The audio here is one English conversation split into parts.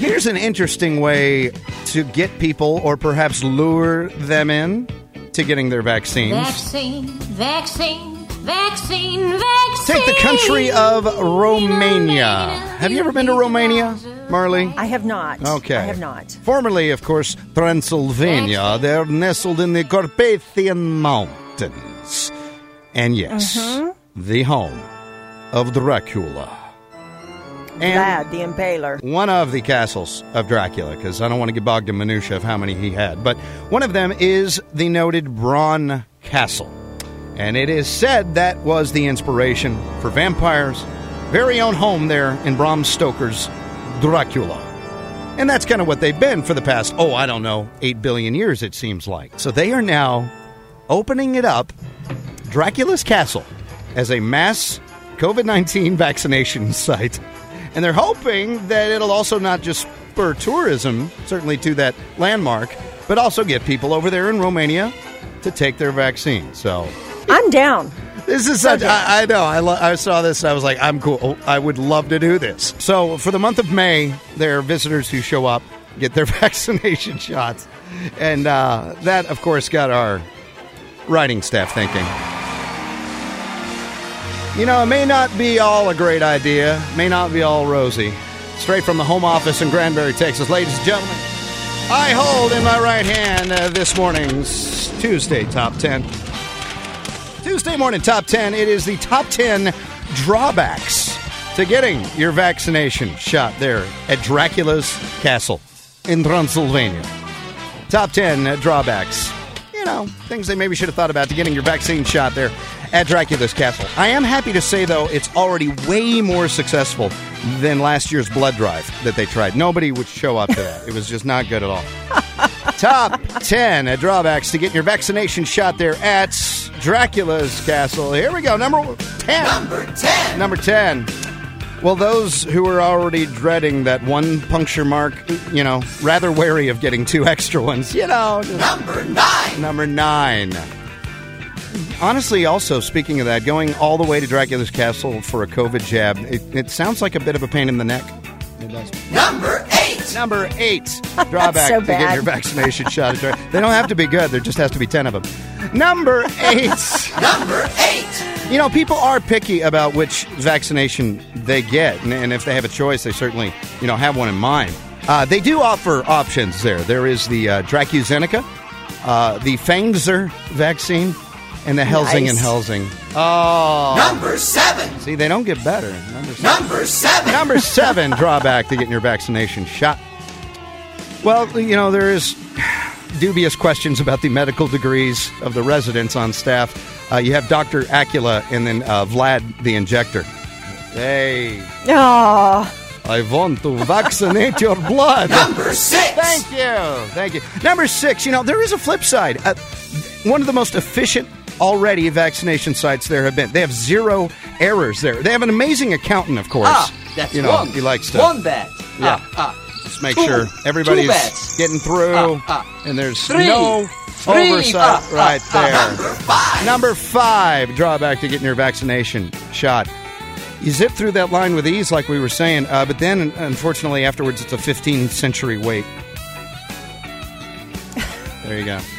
Here's an interesting way to get people, or perhaps lure them in to getting their vaccines. Vaccine. Take the country of Romania. Have you ever been to Romania, Marley? I have not. Okay. I have not. Formerly, of course, Transylvania. They're nestled in the Carpathian Mountains. And yes, the home of Dracula. And Vlad the Impaler. one of the castles of Dracula, because I don't want to get bogged in minutiae of how many he had. But one of them is the noted Bran Castle. And it is said that was the inspiration for vampires' very own home there in Bram Stoker's Dracula. And that's kind of what they've been for the past, 8 billion years, it seems like. So they are now opening it up, Dracula's Castle, as a mass COVID-19 vaccination site. And they're hoping that it'll also not just spur tourism, certainly to that landmark, but also get people over there in Romania to take their vaccine. So I'm down. this is such, I know, I saw this and I was like, I'm cool. I would love to do this. So for the month of May, there are visitors who show up, get their vaccination shots. And that, of course, got our writing staff thinking. You know, it may not be all a great idea, may not be all rosy. Straight from the home office in Granbury, Texas, ladies and gentlemen, I hold in my right hand this morning's Tuesday Top 10. Tuesday morning Top 10, it is the Top 10 drawbacks to getting your vaccination shot there at Dracula's Castle in Transylvania. Top 10 drawbacks. You know, things they maybe should have thought about to getting your vaccine shot there at Dracula's Castle. I am happy to say, though, it's already way more successful than last year's blood drive that they tried. Nobody would show up to that. It was just not good at all. Top 10 drawbacks to getting your vaccination shot there at Dracula's Castle. Here we go. Number 10. Number 10. Well, those who are already dreading that one puncture mark, you know, rather wary of getting two extra ones, you know. Number 9. Honestly, also, speaking of that, going all the way to Dracula's Castle for a COVID jab, it sounds like a bit of a pain in the neck. It does. Number 8. Drawback so to get your vaccination shot. They don't have to be good. There just has to be 10 of them. Number 8. You know, people are picky about which vaccination they get. And if they have a choice, they certainly, have one in mind. They do offer options there. There is the DracuZeneca, the Pfizer vaccine, and the Helsing and Helsing. Oh. Number 7. See, they don't get better. Number 7. Number 7 drawback to getting your vaccination shot. Well, there is dubious questions about the medical degrees of the residents on staff. You have Dr. Acula and then Vlad the Injector. Hey. Oh. I want to vaccinate your blood. Number 6. Thank you. Number 6, there is a flip side. One of the most efficient already vaccination sites there have been. They have 0 errors there. They have an amazing accountant, of course. That's one. He likes to. One bet. Yeah. Just make sure everybody's getting through and there's no oversight right there. Number 5 drawback to getting your vaccination shot. You zip through that line with ease, like we were saying, but then, unfortunately, afterwards, it's a 15th century wait. There you go.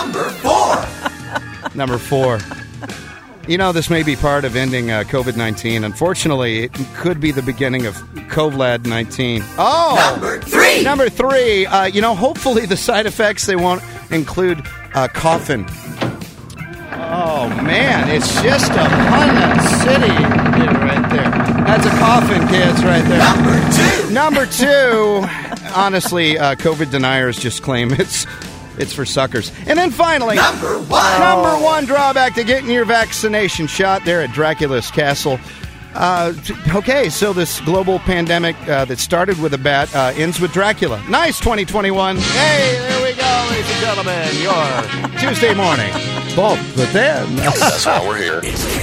Number 4. This may be part of ending COVID-19. Unfortunately, it could be the beginning of COVID-19. Oh! Number 3. Hopefully the side effects, they won't include coughing. Oh, man, it's just a pun city right there. That's a coffin, kids, right there. Number 2. Honestly, COVID deniers just claim it's for suckers. And then finally, Number 1 drawback to getting your vaccination shot there at Dracula's Castle. Okay, so this global pandemic that started with a bat ends with Dracula. Nice 2021. Hey, there we go, ladies and gentlemen. Your Tuesday morning. Bob the 10. That's why we're here.